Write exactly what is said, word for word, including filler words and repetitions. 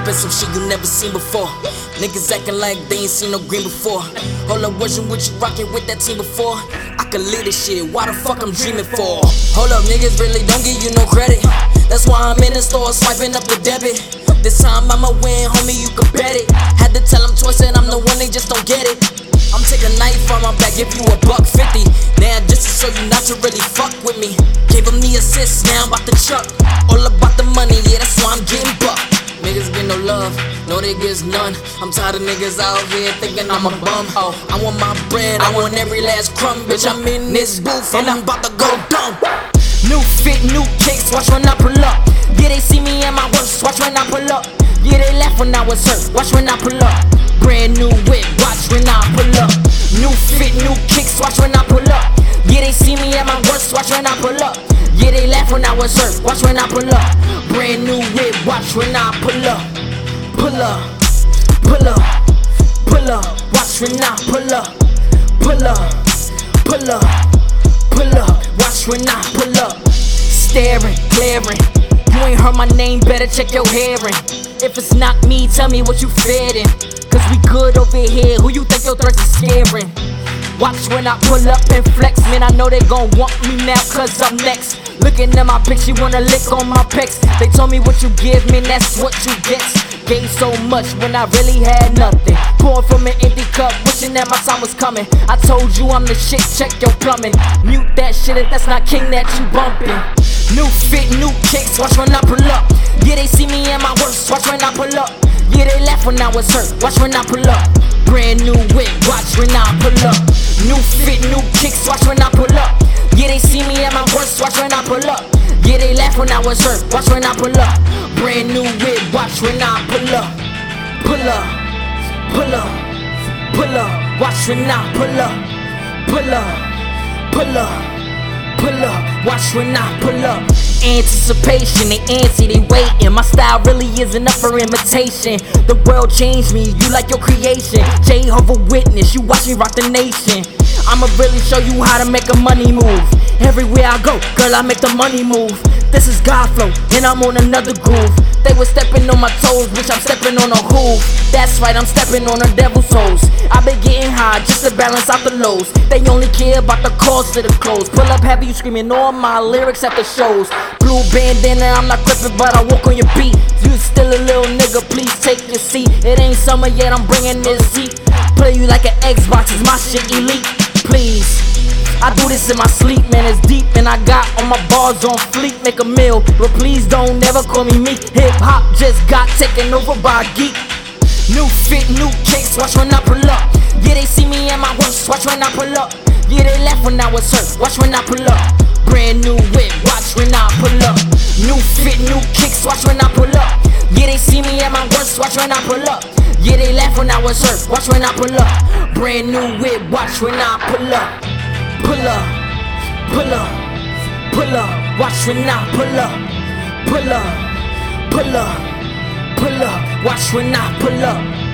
up in some shit you never seen before. Niggas acting like they ain't seen no green before. Hold up, wasn't with you rockin' with that team before? I could lead this shit, why the fuck I'm dreaming for? Hold up, niggas really don't give you no credit. That's why I'm in the store swiping up the debit. This time I'ma win, homie, you can bet it. Had to tell them twice that I'm the one, they just don't get it. I'm taking a knife from my back, give you a buck fifty. Now just to show you not to really fuck with me. Gave him the assist, now I'm about to chuck. All about the money, yeah, that's why I'm getting bucked. Niggas get no love, no they gets none. I'm tired of niggas out here thinking I'm a bum. Oh, I want my bread, I want every last crumb. Bitch, I'm in this booth and I'm about to go dumb. New fit, new kicks, watch when I pull up. Yeah, they see me at my worst, watch when I pull up. Yeah, they laugh when I was hurt, watch when I pull up. Brand new whip, watch when I pull up. New fit, new kicks, watch when I pull up. Yeah, they see me at my worst, watch when I pull up. Yeah, they laugh when I was hurt, watch when I pull up. Brand new whip, watch when I pull up. Pull up, pull up, pull up, watch when I pull up. Pull up, pull up, pull up, watch when I pull up. Staring, glaring, you ain't heard my name, better check your hearing. If it's not me, tell me what you fearing. Cause we good over here, who you think your threats is scaring? Watch when I pull up and flex, man, I know they gon' want me now cause I'm next. Looking at my pics, she wanna lick on my pecs. They told me what you give me, that's what you get. Gave so much when I really had nothing. Pouring from an empty cup, wishing that my time was coming. I told you I'm the shit, check your plumbing. Mute that shit if that's not king that you bumping. New fit, new kicks, watch when I pull up. Yeah, they see me at my worst, watch when I pull up. Yeah, they laugh when I was hurt, watch when I pull up. Brand new whip, watch when I pull up. New fit, new kicks, watch when I pull up. Yeah, they see me at my worst, watch when I pull up. Yeah, they laugh when I was hurt, watch when I pull up. Brand new whip, watch when I pull up. Pull up, pull up, pull up, watch when I pull up. Pull up, pull up, pull up, watch when I pull up. Anticipation, they antsy, they waiting. My style really isn't up for imitation. The world changed me, you like your creation. Jehovah Witness, you watch me rock the nation. I'ma really show you how to make a money move. Everywhere I go, girl, I make the money move. This is God flow, and I'm on another groove. They were stepping on my toes, bitch, I'm stepping on a hoof. That's right, I'm stepping on a devil's toes. I been getting high just to balance out the lows. They only care about the cost of the clothes. Pull up heavy, you screaming all my lyrics at the shows. Blue bandana, I'm not gripping, but I walk on your beat. You still a little nigga, please take your seat. It ain't summer yet, I'm bringing this heat. Play you like an Xbox, is my shit elite. Please, I do this in my sleep, man, it's deep. And I got all my bars on fleek, make a meal. But please don't never call me meek. Hip hop just got taken over by a geek. New fit, new kicks, watch when I pull up. Yeah, they see me at my worst, watch when I pull up. Yeah, they laugh when I was hurt, watch when I pull up. Brand new whip, watch when I pull up. New fit, new kicks, watch when I pull up. Yeah, they see me at my worst, watch when I pull up. Yeah, they laugh when I was hurt, watch when I pull up. Brand new whip, watch when I pull up. Pull up, pull up, pull up, watch when I pull up. Pull up, pull up, pull up, watch when I pull up.